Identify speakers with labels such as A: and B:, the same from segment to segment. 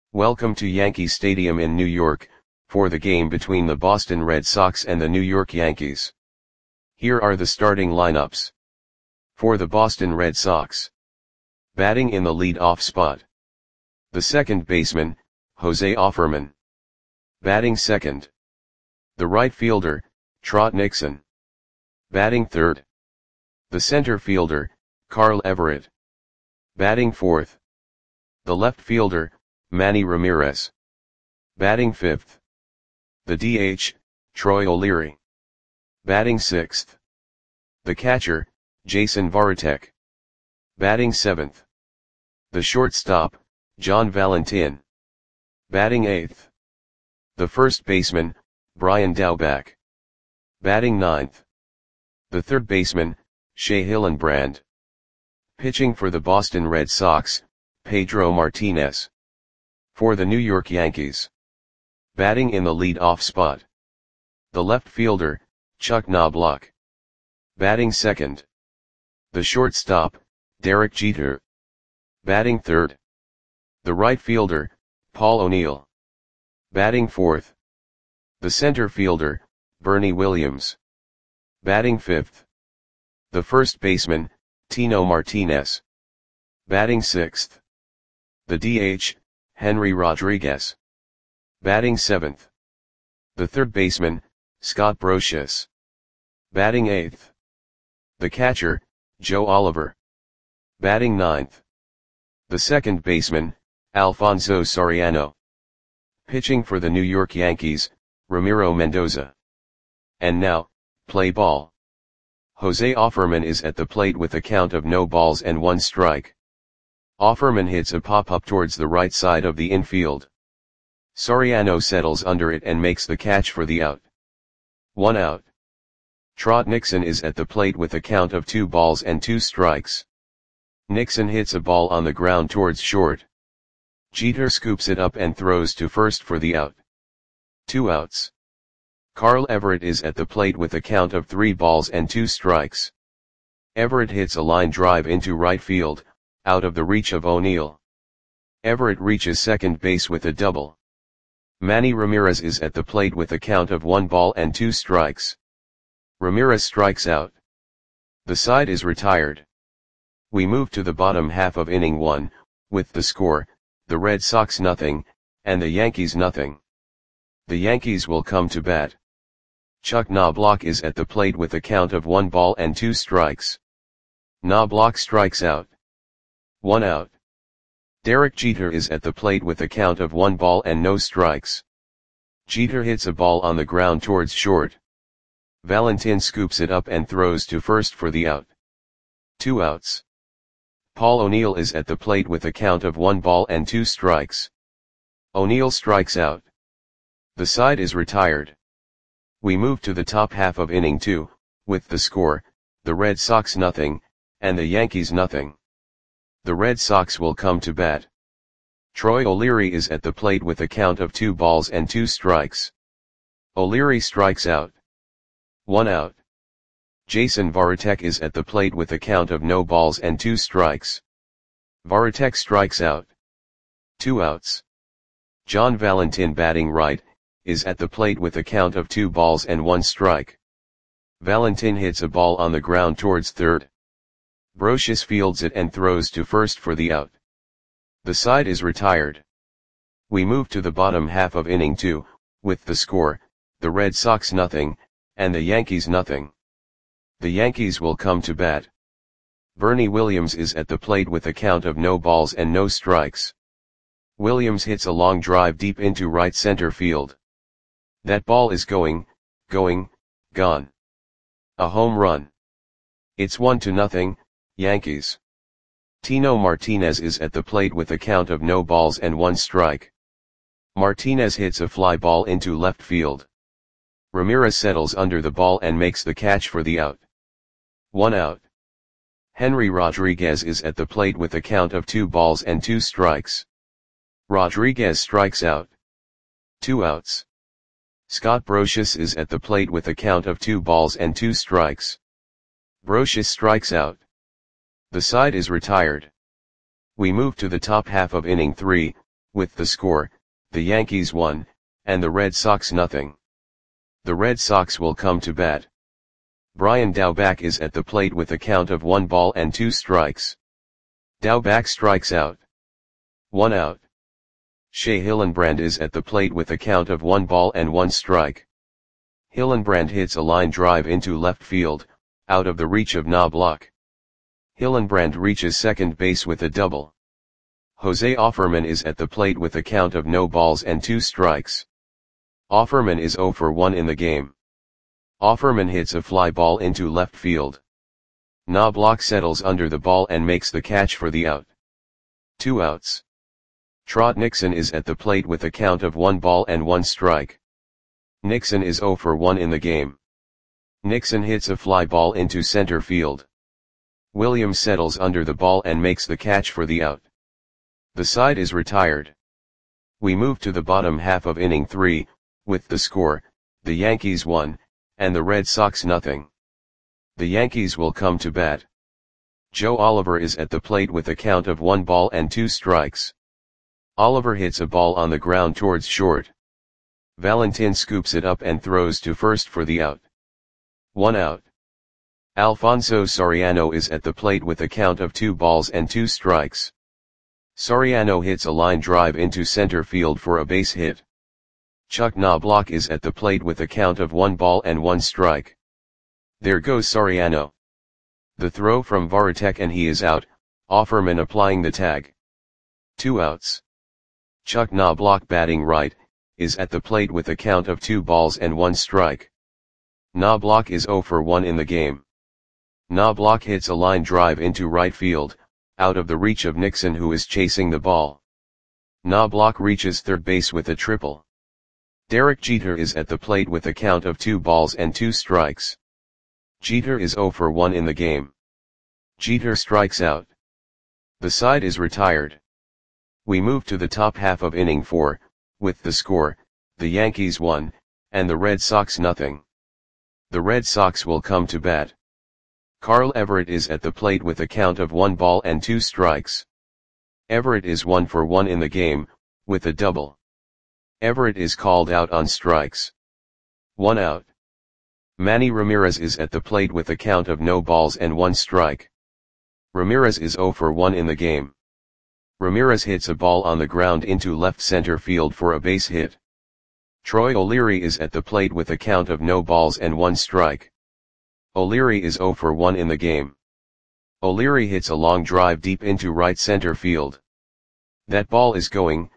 A: Welcome to Yankee Stadium in New York, for the game between the Boston Red Sox and the New York Yankees. Here are the starting lineups. For the Boston Red Sox. Batting in the lead-off spot. The second baseman, Jose Offerman. Batting second. The right fielder, Trot Nixon. Batting third. The center fielder, Carl Everett. Batting fourth. The left fielder, Manny Ramirez. Batting fifth. The DH, Troy O'Leary. Batting sixth. The catcher, Jason Varitek. Batting seventh. The shortstop, John Valentin. Batting eighth. The first baseman, Brian Daubach. Batting ninth. The third baseman, Shea Hillenbrand. Pitching for the Boston Red Sox, Pedro Martinez. For the New York Yankees. Batting in the lead-off spot. The left fielder, Chuck Knobloch. Batting second. The shortstop, Derek Jeter. Batting third. The right fielder, Paul O'Neill. Batting fourth. The center fielder, Bernie Williams. Batting fifth. The first baseman, Tino Martinez. Batting sixth. The DH, Henry Rodriguez. Batting seventh. The third baseman, Scott Brosius. Batting eighth. The catcher, Joe Oliver. Batting ninth. The second baseman, Alfonso Soriano. Pitching for the New York Yankees, Ramiro Mendoza. And now, play ball. Jose Offerman is at the plate with a count of no balls and one strike. Offerman hits a pop-up towards the right side of the infield. Soriano settles under it and makes the catch for the out. 1 out. Trot Nixon is at the plate with a count of 2 balls and 2 strikes. Nixon hits a ball on the ground towards short. Jeter scoops it up and throws to first for the out. 2 outs. Carl Everett is at the plate with a count of 3 balls and 2 strikes. Everett hits a line drive into right field, out of the reach of O'Neill. Everett reaches second base with a double. Manny Ramirez is at the plate with a count of 1 ball and 2 strikes. Ramirez strikes out. The side is retired. We move to the bottom half of inning 1, with the score, the Red Sox nothing, and the Yankees nothing. The Yankees will come to bat. Chuck Knobloch is at the plate with a count of 1 ball and 2 strikes. Knobloch strikes out. 1 out. Derek Jeter is at the plate with a count of 1 ball and no strikes. Jeter hits a ball on the ground towards short. Valentin scoops it up and throws to first for the out. 2 outs. Paul O'Neill is at the plate with a count of 1 ball and 2 strikes. O'Neill strikes out. The side is retired. We move to the top half of inning 2, with the score, the Red Sox nothing, and the Yankees nothing. The Red Sox will come to bat. Troy O'Leary is at the plate with a count of 2 balls and 2 strikes. O'Leary strikes out. 1 out. Jason Varitek is at the plate with a count of no balls and 2 strikes. Varitek strikes out. 2 outs. John Valentin batting right, is at the plate with a count of 2 balls and 1 strike. Valentin hits a ball on the ground towards third. Brosius fields it and throws to first for the out. The side is retired. We move to the bottom half of inning 2, with the score, the Red Sox nothing, and the Yankees nothing. The Yankees will come to bat. Bernie Williams is at the plate with a count of no balls and no strikes. Williams hits a long drive deep into right center field. That ball is gone. A home run. It's 1-0, Yankees. Tino Martinez is at the plate with a count of no balls and 1 strike. Martinez hits a fly ball into left field. Ramirez settles under the ball and makes the catch for the out. 1 out. Henry Rodriguez is at the plate with a count of 2 balls and 2 strikes. Rodriguez strikes out. 2 outs. Scott Brosius is at the plate with a count of 2 balls and 2 strikes. Brosius strikes out. The side is retired. We move to the top half of inning 3, with the score, the Yankees won, and the Red Sox nothing. The Red Sox will come to bat. Brian Daubach is at the plate with a count of 1 ball and 2 strikes. Daubach strikes out. 1 out. Shea Hillenbrand is at the plate with a count of 1 ball and 1 strike. Hillenbrand hits a line drive into left field, out of the reach of Knobloch. Hillenbrand reaches second base with a double. Jose Offerman is at the plate with a count of no balls and 2 strikes. Offerman is 0 for 1 in the game. Offerman hits a fly ball into left field. Knobloch settles under the ball and makes the catch for the out. 2 outs. Trot Nixon is at the plate with a count of 1 ball and 1 strike. Nixon is 0 for 1 in the game. Nixon hits a fly ball into center field. Williams settles under the ball and makes the catch for the out. The side is retired. We move to the bottom half of inning 3, with the score, the Yankees won, and the Red Sox nothing. The Yankees will come to bat. Joe Oliver is at the plate with a count of 1 ball and 2 strikes. Oliver hits a ball on the ground towards short. Valentin scoops it up and throws to first for the out. 1 out. Alfonso Soriano is at the plate with a count of 2 balls and 2 strikes. Soriano hits a line drive into center field for a base hit. Chuck Knobloch is at the plate with a count of 1 ball and 1 strike. There goes Soriano. The throw from Varitek and he is out, Offerman applying the tag. 2 outs. Chuck Knobloch batting right, is at the plate with a count of 2 balls and 1 strike. Knobloch is 0 for 1 in the game. Knobloch hits a line drive into right field, out of the reach of Nixon who is chasing the ball. Knobloch reaches third base with a triple. Derek Jeter is at the plate with a count of 2 balls and 2 strikes. Jeter is 0 for 1 in the game. Jeter strikes out. The side is retired. We move to the top half of inning 4, with the score, the Yankees won, and the Red Sox nothing. The Red Sox will come to bat. Carl Everett is at the plate with a count of 1 ball and 2 strikes. Everett is 1 for 1 in the game, with a double. Everett is called out on strikes. 1 out. Manny Ramirez is at the plate with a count of no balls and 1 strike. Ramirez is 0 for 1 in the game. Ramirez hits a ball on the ground into left center field for a base hit. Troy O'Leary is at the plate with a count of no balls and 1 strike. O'Leary is 0 for 1 in the game. O'Leary hits a long drive deep into right center field. That ball is gone.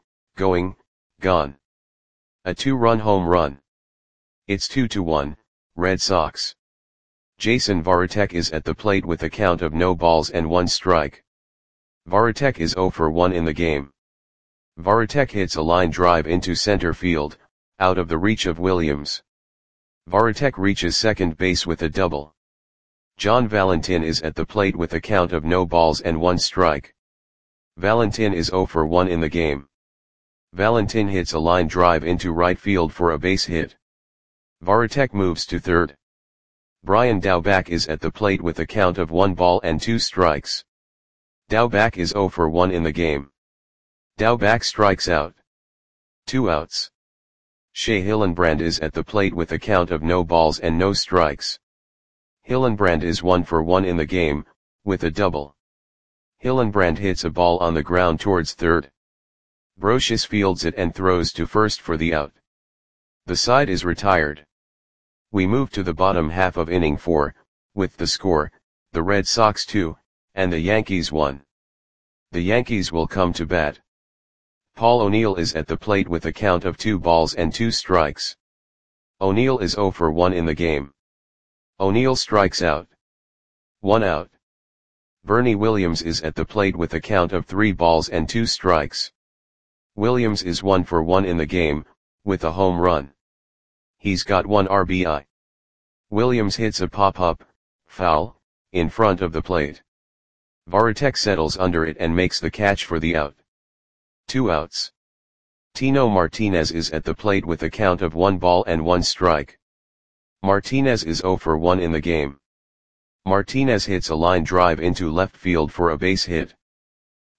A: A 2-run home run. It's 2-1, Red Sox. Jason Varitek is at the plate with a count of no balls and 1 strike. Varitek is 0 for 1 in the game. Varitek hits a line drive into center field, out of the reach of Williams. Varitek reaches second base with a double. John Valentin is at the plate with a count of no balls and 1 strike. Valentin is 0 for 1 in the game. Valentin hits a line drive into right field for a base hit. Varitek moves to third. Brian Daubach is at the plate with a count of 1 ball and 2 strikes. Daubach is 0 for 1 in the game. Daubach strikes out. 2 outs. Shea Hillenbrand is at the plate with a count of no balls and no strikes. Hillenbrand is 1 for 1 in the game, with a double. Hillenbrand hits a ball on the ground towards third. Brocious fields it and throws to first for the out. The side is retired. We move to the bottom half of inning 4, with the score, the Red Sox 2, and the Yankees 1. The Yankees will come to bat. Paul O'Neill is at the plate with a count of 2 balls and 2 strikes. O'Neill is 0 for 1 in the game. O'Neill strikes out. 1 out. Bernie Williams is at the plate with a count of 3 balls and 2 strikes. Williams is 1 for 1 in the game, with a home run. He's got 1 RBI. Williams hits a pop-up, foul, in front of the plate. Varitek settles under it and makes the catch for the out. 2 outs. Tino Martinez is at the plate with a count of 1 ball and 1 strike. Martinez is 0 for 1 in the game. Martinez hits a line drive into left field for a base hit.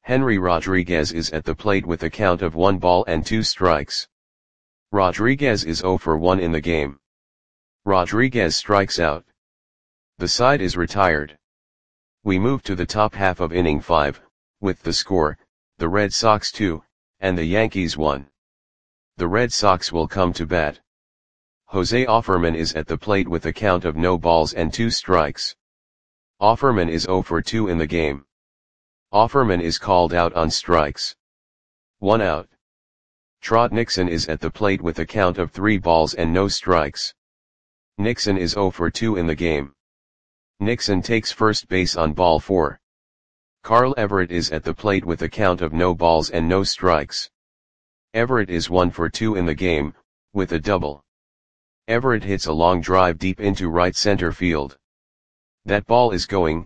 A: Henry Rodriguez is at the plate with a count of 1 ball and 2 strikes. Rodriguez is 0 for 1 in the game. Rodriguez strikes out. The side is retired. We move to the top half of inning 5, with the score, the Red Sox 2, and the Yankees 1. The Red Sox will come to bat. Jose Offerman is at the plate with a count of no balls and 2 strikes. Offerman is 0 for 2 in the game. Offerman is called out on strikes. 1 out. Trot Nixon is at the plate with a count of 3 balls and no strikes. Nixon is 0 for 2 in the game. Nixon takes first base on ball 4. Carl Everett is at the plate with a count of no balls and no strikes. Everett is 1 for 2 in the game, with a double. Everett hits a long drive deep into right center field. That ball is gone.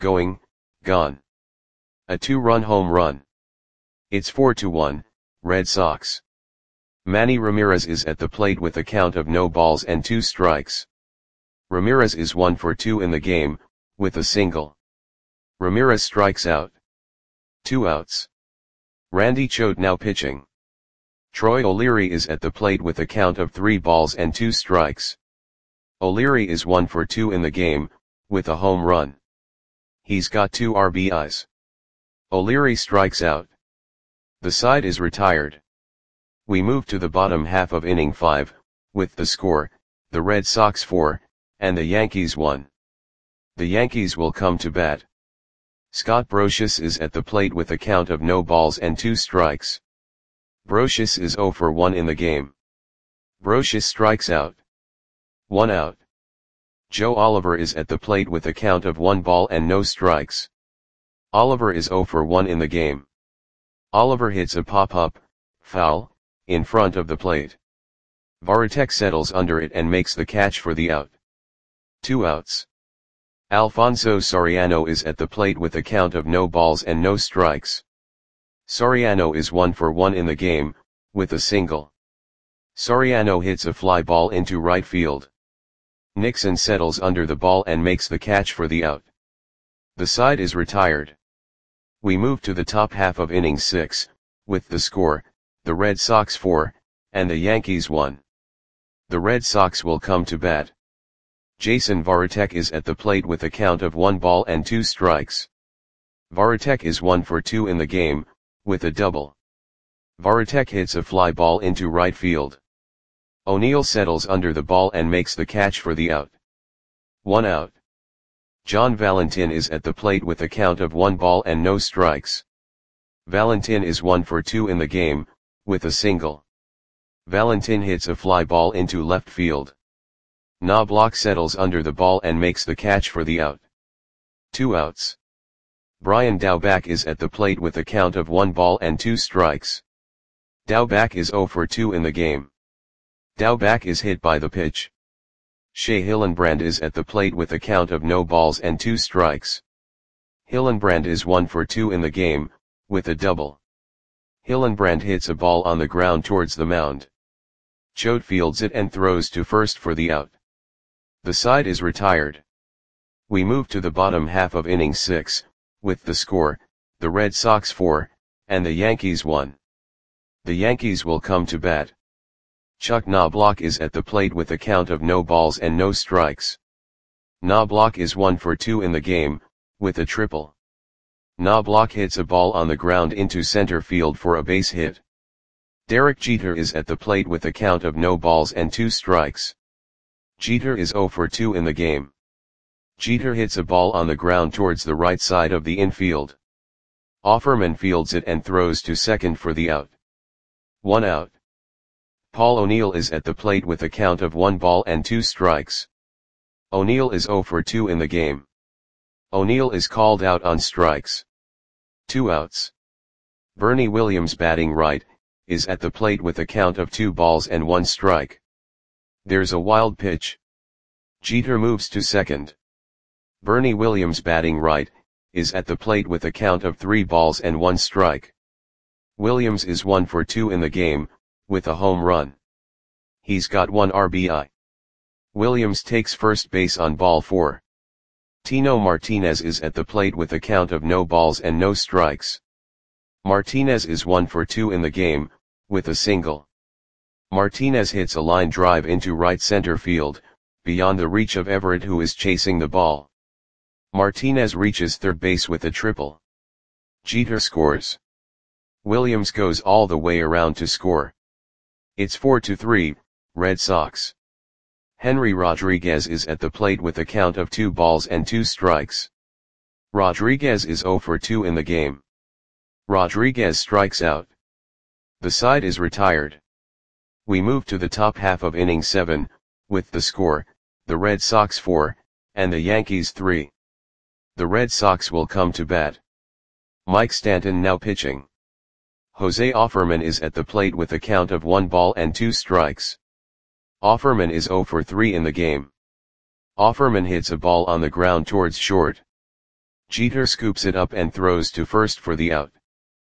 A: A 2-run home run. It's 4-1, Red Sox. Manny Ramirez is at the plate with a count of no balls and 2 strikes. Ramirez is 1 for 2 in the game, with a single. Ramirez strikes out. 2 outs. Randy Choate now pitching. Troy O'Leary is at the plate with a count of 3 balls and 2 strikes. O'Leary is 1 for 2 in the game, with a home run. He's got 2 RBIs. O'Leary strikes out. The side is retired. We move to the bottom half of inning 5, with the score, the Red Sox 4, and the Yankees 1. The Yankees will come to bat. Scott Brosius is at the plate with a count of no balls and 2 strikes. Brosius is 0 for 1 in the game. Brosius strikes out. 1 out. Joe Oliver is at the plate with a count of 1 ball and no strikes. Oliver is 0 for 1 in the game. Oliver hits a pop-up, foul, in front of the plate. Varitek settles under it and makes the catch for the out. 2 outs. Alfonso Soriano is at the plate with a count of no balls and no strikes. Soriano is 1 for 1 in the game, with a single. Soriano hits a fly ball into right field. Nixon settles under the ball and makes the catch for the out. The side is retired. We move to the top half of inning 6, with the score, the Red Sox 4, and the Yankees 1. The Red Sox will come to bat. Jason Varitek is at the plate with a count of 1 ball and 2 strikes. Varitek is 1 for 2 in the game, with a double. Varitek hits a fly ball into right field. O'Neill settles under the ball and makes the catch for the out. 1 out. John Valentin is at the plate with a count of 1 ball and no strikes. Valentin is 1 for 2 in the game, with a single. Valentin hits a fly ball into left field. Knobloch settles under the ball and makes the catch for the out. 2 outs. Brian Daubach is at the plate with a count of 1 ball and 2 strikes. Daubach is 0 for 2 in the game. Daubach is hit by the pitch. Shea Hillenbrand is at the plate with a count of no balls and 2 strikes. Hillenbrand is 1 for 2 in the game, with a double. Hillenbrand hits a ball on the ground towards the mound. Choate fields it and throws to first for the out. The side is retired. We move to the bottom half of inning 6, with the score, the Red Sox 4, and the Yankees 1. The Yankees will come to bat. Chuck Knobloch is at the plate with a count of no balls and no strikes. Knobloch is 1 for 2 in the game, with a triple. Knobloch hits a ball on the ground into center field for a base hit. Derek Jeter is at the plate with a count of no balls and 2 strikes. Jeter is 0 for 2 in the game. Jeter hits a ball on the ground towards the right side of the infield. Offerman fields it and throws to second for the out. 1 out. Paul O'Neill is at the plate with a count of 1 ball and 2 strikes. O'Neill is 0 for 2 in the game. O'Neill is called out on strikes. 2 outs. Bernie Williams batting right, is at the plate with a count of 2 balls and 1 strike. There's a wild pitch. Jeter moves to second. Bernie Williams batting right, is at the plate with a count of 3 balls and 1 strike. Williams is 1 for 2 in the game, with a home run. He's got 1 RBI. Williams takes first base on ball 4. Tino Martinez is at the plate with a count of no balls and no strikes. Martinez is 1 for 2 in the game, with a single. Martinez hits a line drive into right center field, beyond the reach of Everett, who is chasing the ball. Martinez reaches third base with a triple. Jeter scores. Williams goes all the way around to score. It's 4-3, Red Sox. Henry Rodriguez is at the plate with a count of 2 balls and 2 strikes. Rodriguez is 0 for 2 in the game. Rodriguez strikes out. The side is retired. We move to the top half of inning 7, with the score, the Red Sox 4, and the Yankees 3. The Red Sox will come to bat. Mike Stanton now pitching. Jose Offerman is at the plate with a count of 1 ball and 2 strikes. Offerman is 0 for 3 in the game. Offerman hits a ball on the ground towards short. Jeter scoops it up and throws to first for the out.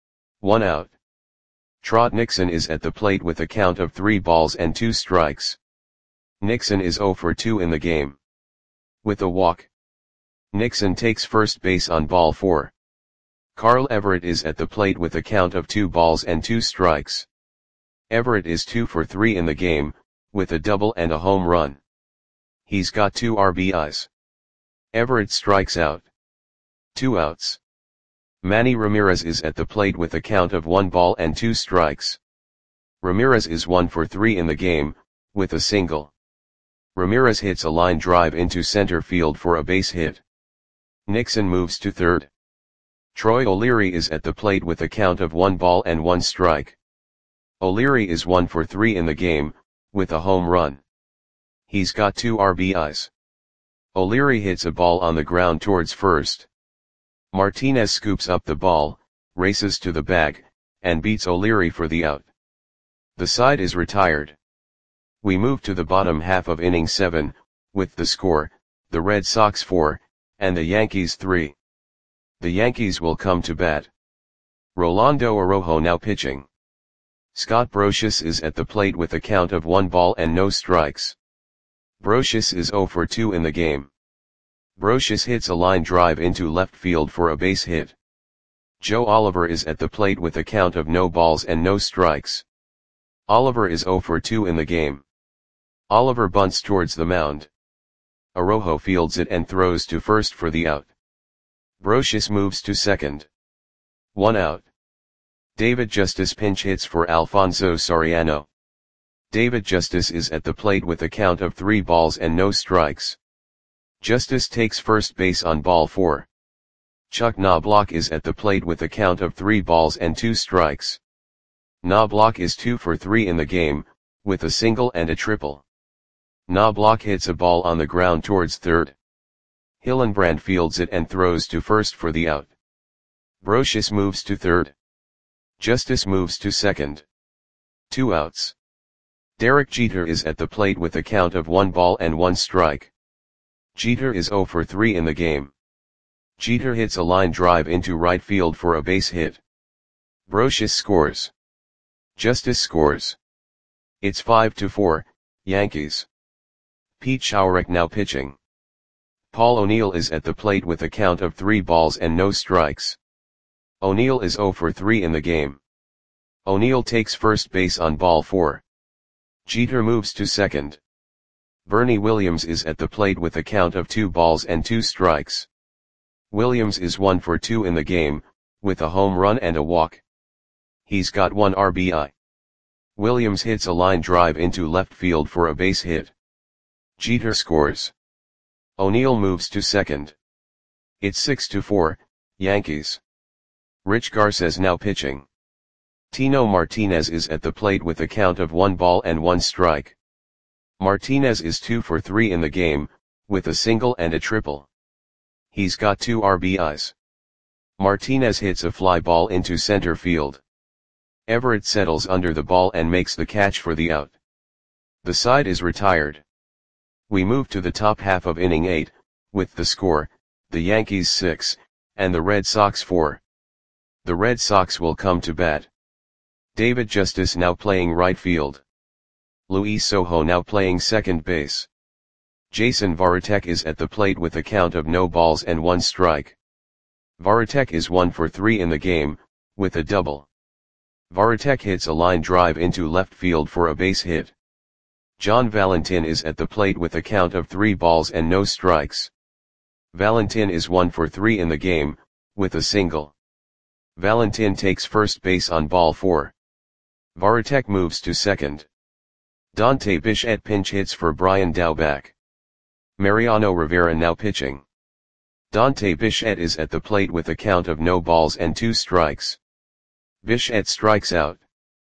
A: 1 out. Trot Nixon is at the plate with a count of 3 balls and 2 strikes. Nixon is 0 for 2 in the game. With a walk. Nixon takes first base on ball 4. Carl Everett is at the plate with a count of 2 balls and 2 strikes. Everett is 2 for 3 in the game, with a double and a home run. He's got 2 RBIs. Everett strikes out. 2 outs. Manny Ramirez is at the plate with a count of 1 ball and 2 strikes. Ramirez is 1 for 3 in the game, with a single. Ramirez hits a line drive into center field for a base hit. Nixon moves to third. Troy O'Leary is at the plate with a count of 1 ball and 1 strike. O'Leary is 1 for 3 in the game, with a home run. He's got 2 RBIs. O'Leary hits a ball on the ground towards first. Martinez scoops up the ball, races to the bag, and beats O'Leary for the out. The side is retired. We move to the bottom half of inning 7, with the score, the Red Sox 4, and the Yankees 3. The Yankees will come to bat. Rolando Araujo now pitching. Scott Brosius is at the plate with a count of 1 ball and no strikes. Brosius is 0 for 2 in the game. Brosius hits a line drive into left field for a base hit. Joe Oliver is at the plate with a count of no balls and no strikes. Oliver is 0 for 2 in the game. Oliver bunts towards the mound. Araujo fields it and throws to first for the out. Brosius moves to second. 1 out. David Justice pinch hits for Alfonso Soriano. David Justice is at the plate with a count of 3 balls and no strikes. Justice takes first base on ball 4. Chuck Knobloch is at the plate with a count of 3 balls and 2 strikes. Knobloch is 2 for 3 in the game, with a single and a triple. Knobloch hits a ball on the ground towards third. Hillenbrand fields it and throws to first for the out. Brosius moves to third. Justice moves to second. 2 outs. Derek Jeter is at the plate with a count of 1 ball and 1 strike. Jeter is 0 for 3 in the game. Jeter hits a line drive into right field for a base hit. Brosius scores. Justice scores. It's 5-4, Yankees. Pete Schourek now pitching. Paul O'Neill is at the plate with a count of 3 balls and no strikes. O'Neill is 0 for 3 in the game. O'Neill takes first base on ball 4. Jeter moves to second. Bernie Williams is at the plate with a count of 2 balls and 2 strikes. Williams is 1 for 2 in the game, with a home run and a walk. He's got 1 RBI. Williams hits a line drive into left field for a base hit. Jeter scores. O'Neill moves to second. It's 6-4, Yankees. Rich Garces now pitching. Tino Martinez is at the plate with a count of 1 ball and 1 strike. Martinez is 2 for 3 in the game, with a single and a triple. He's got 2 RBIs. Martinez hits a fly ball into center field. Everett settles under the ball and makes the catch for the out. The side is retired. We move to the top half of inning 8, with the score, the Yankees 6, and the Red Sox 4. The Red Sox will come to bat. David Justice now playing right field. Luis Sojo now playing second base. Jason Varitek is at the plate with a count of no balls and 1 strike. Varitek is 1 for 3 in the game, with a double. Varitek hits a line drive into left field for a base hit. John Valentin is at the plate with a count of 3 balls and no strikes. Valentin is 1 for 3 in the game, with a single. Valentin takes first base on ball 4. Varitek moves to second. Dante Bichette pinch hits for Brian Daubach. Mariano Rivera now pitching. Dante Bichette is at the plate with a count of no balls and 2 strikes. Bichette strikes out.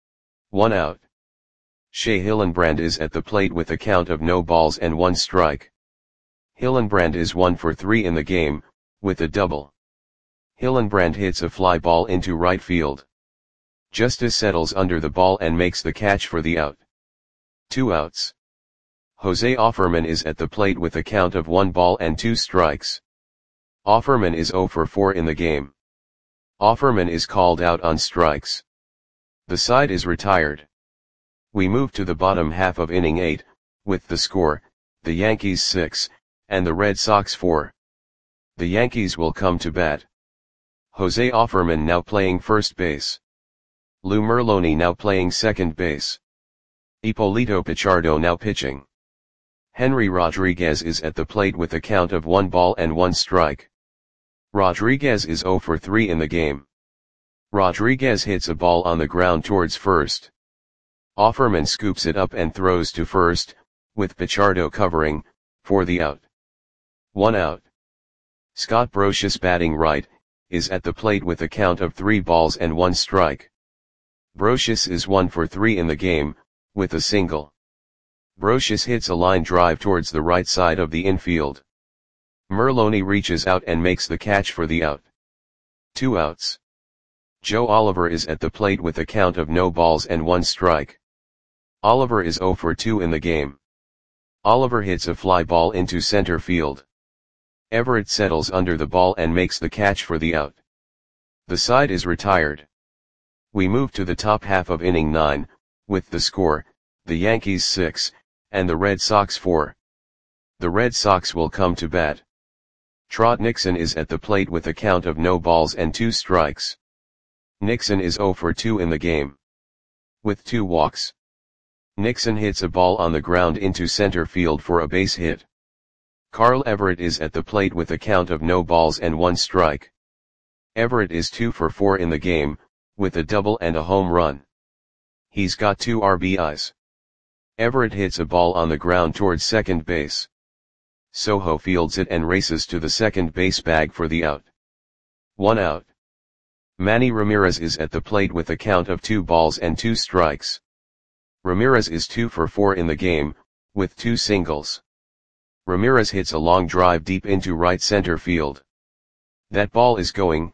A: 1 out. Shea Hillenbrand is at the plate with a count of no balls and 1 strike. Hillenbrand is 1 for 3 in the game, with a double. Hillenbrand hits a fly ball into right field. Justice settles under the ball and makes the catch for the out. 2 outs. Jose Offerman is at the plate with a count of 1 ball and 2 strikes. Offerman is 0 for 4 in the game. Offerman is called out on strikes. The side is retired. We move to the bottom half of inning 8, with the score, the Yankees 6, and the Red Sox 4. The Yankees will come to bat. Jose Offerman now playing first base. Lou Merloni now playing second base. Ippolito Pichardo now pitching. Henry Rodriguez is at the plate with a count of 1 ball and 1 strike. Rodriguez is 0 for 3 in the game. Rodriguez hits a ball on the ground towards first. Offerman scoops it up and throws to first, with Pichardo covering, for the out. 1 out. Scott Brosius batting right, is at the plate with a count of 3 balls and 1 strike. Brosius is 1 for 3 in the game, with a single. Brosius hits a line drive towards the right side of the infield. Merloni reaches out and makes the catch for the out. 2 outs. Joe Oliver is at the plate with a count of no balls and 1 strike. Oliver is 0 for 2 in the game. Oliver hits a fly ball into center field. Everett settles under the ball and makes the catch for the out. The side is retired. We move to the top half of inning 9, with the score, the Yankees 6, and the Red Sox 4. The Red Sox will come to bat. Trot Nixon is at the plate with a count of no balls and 2 strikes. Nixon is 0 for 2 in the game. With 2 walks. Nixon hits a ball on the ground into center field for a base hit. Carl Everett is at the plate with a count of no balls and 1 strike. Everett is 2 for 4 in the game, with a double and a home run. He's got 2 RBIs. Everett hits a ball on the ground towards second base. Soho fields it and races to the second base bag for the out. 1 out. Manny Ramirez is at the plate with a count of 2 balls and 2 strikes. Ramirez is 2 for 4 in the game, with 2 singles. Ramirez hits a long drive deep into right center field. That ball is gone.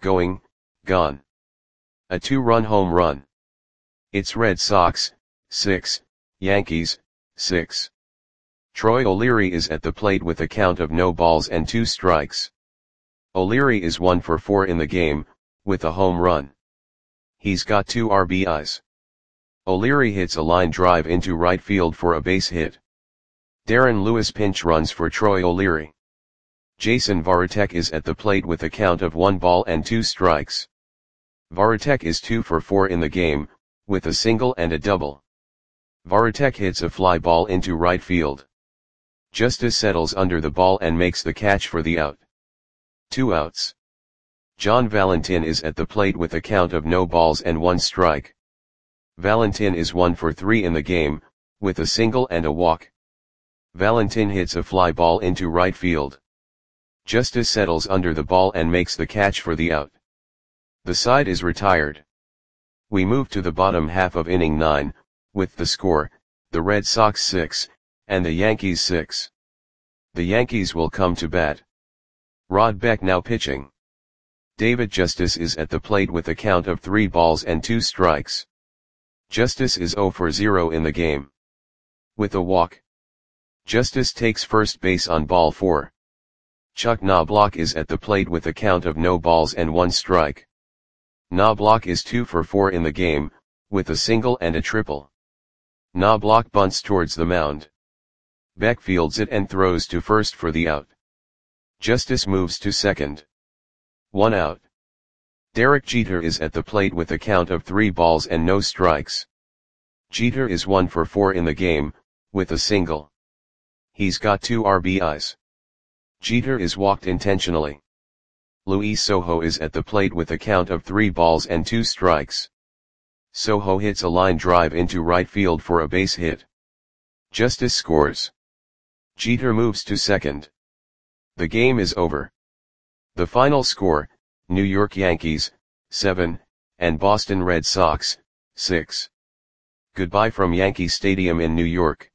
A: A 2-run home run. It's Red Sox, 6, Yankees, 6. Troy O'Leary is at the plate with a count of no balls and 2 strikes. O'Leary is 1 for 4 in the game, with a home run. He's got 2 RBIs. O'Leary hits a line drive into right field for a base hit. Darren Lewis pinch runs for Troy O'Leary. Jason Varitek is at the plate with a count of 1 ball and 2 strikes. Varitek is 2 for 4 in the game, with a single and a double. Varitek hits a fly ball into right field. Justice settles under the ball and makes the catch for the out. 2 outs. John Valentin is at the plate with a count of no balls and 1 strike. Valentin is 1 for 3 in the game, with a single and a walk. Valentin hits a fly ball into right field. Justice settles under the ball and makes the catch for the out. The side is retired. We move to the bottom half of inning 9, with the score, the Red Sox 6, and the Yankees 6. The Yankees will come to bat. Rod Beck now pitching. David Justice is at the plate with a count of 3 balls and 2 strikes. Justice is 0 for 0 in the game. With a walk. Justice takes first base on ball 4. Chuck Knobloch is at the plate with a count of no balls and 1 strike. Knobloch is 2 for 4 in the game, with a single and a triple. Knobloch bunts towards the mound. Beck fields it and throws to first for the out. Justice moves to second. 1 out. Derek Jeter is at the plate with a count of 3 balls and no strikes. Jeter is 1 for 4 in the game, with a single. He's got 2 RBIs. Jeter is walked intentionally. Luis Sojo is at the plate with a count of 3 balls and 2 strikes. Sojo hits a line drive into right field for a base hit. Justice scores. Jeter moves to second. The game is over. The final score, New York Yankees, 7, and Boston Red Sox, 6. Goodbye from Yankee Stadium in New York.